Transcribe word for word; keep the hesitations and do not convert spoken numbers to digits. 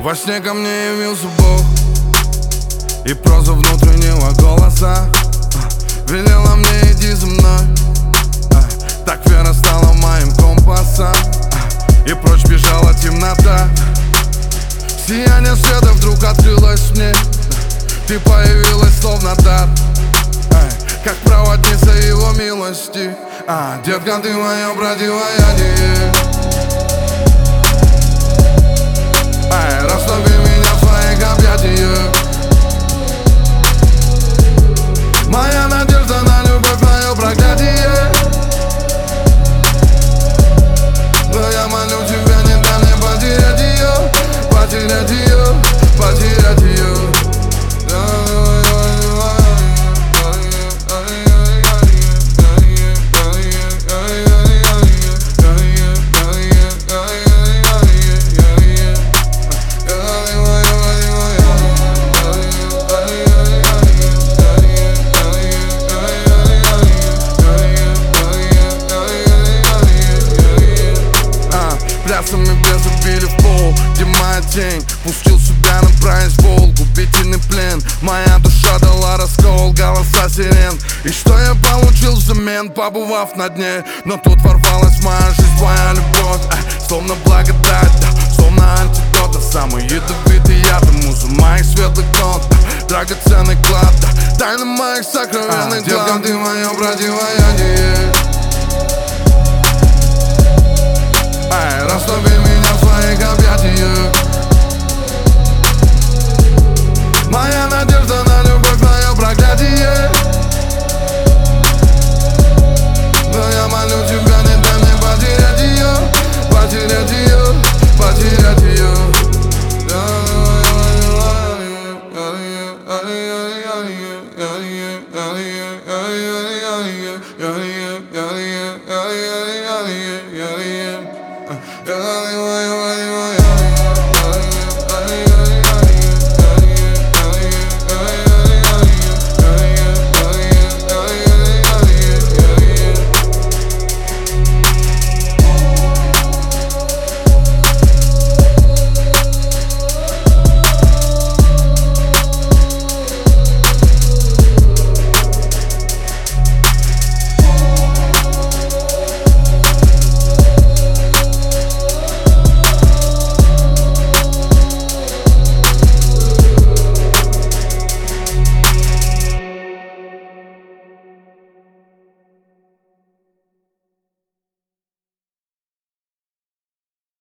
Во сне ко мне явился Бог, и проза внутреннего голоса велела мне: иди за мной. Так вера стала моим компасом, и прочь бежала темнота. Сияние света вдруг открылось мне, ты появилась словно дар, как проводница его милости. А, детка, ты мое противоядие. Ай, растопи меня в своих объятиях. Моя надежда на любовь, мое проклятие. Но я молю тебя, не дай мне потерять ее, потерять ее, потерять ее. Плясами без убили в пол, где моя тень. Пустил себя на произвол, губительный плен. Моя душа дала раскол, голоса сирен. И что я получил взамен, побывав на дне? Но тут ворвалась в мою жизнь твоя любовь, ай, словно благодать, да, словно антидот. А самый ядовитый яд, муза моих светлых нот, да, драгоценный клад, да, тайна моих сокровенных а, детка, ты мое противоядие. Ай, растопи меня в своих объятиях. Моя надежда на любовь, мое проклятие. Но я молю тебя, не дай мне потерять ее, потерять ее, потерять ее. Yeah, yeah, yeah, yeah, yeah, yeah, yeah, yeah, yeah, yeah, yeah.